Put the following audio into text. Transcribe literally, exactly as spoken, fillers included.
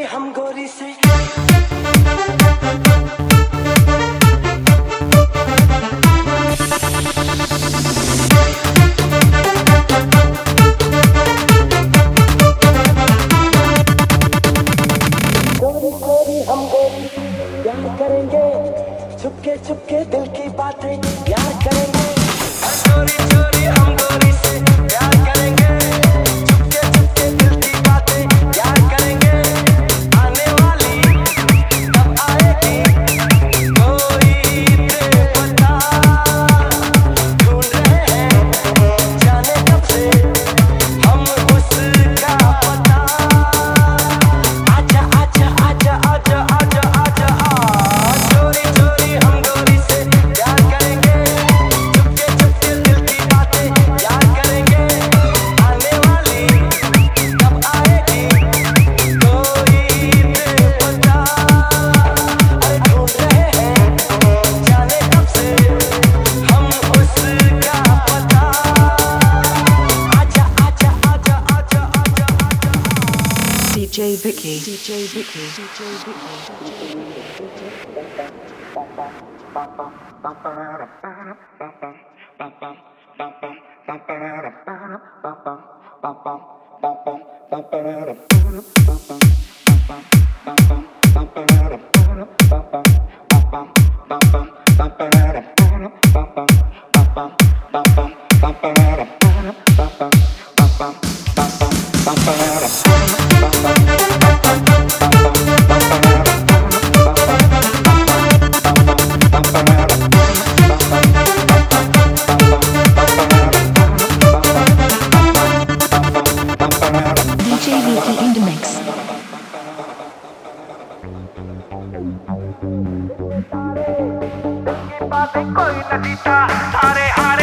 हम गोरी से गोरी गोरी हम गोरी प्यार करेंगे, छुपके छुपके दिल की बातें यार करेंगे। चोरी चोरी हम गोरी से प्यार करेंगे, छुपके छुपके दिल की बातें यार करेंगे। आने वाली कब आएगी कोई तेरे पता, ढूंढ रहे हैं जाने कब से हम उसका पता। आजा आजा आजा आजा आजा आजा आ चोरी चोरी हम गोरी से प्यार करेंगे, छुपके छुपके दिल की बातें यार करेंगे। आने वाली कब आएगी कोई तेरे पता, अरे ढूंढ रहे हैं जाने कब से हम उसका पता। आजा आजा आजा आजा आजा आजा D J Vicky, D J Vicky, D J Vicky. D J Vicky in the mix. बातें कोई नहीं था, सारे हारे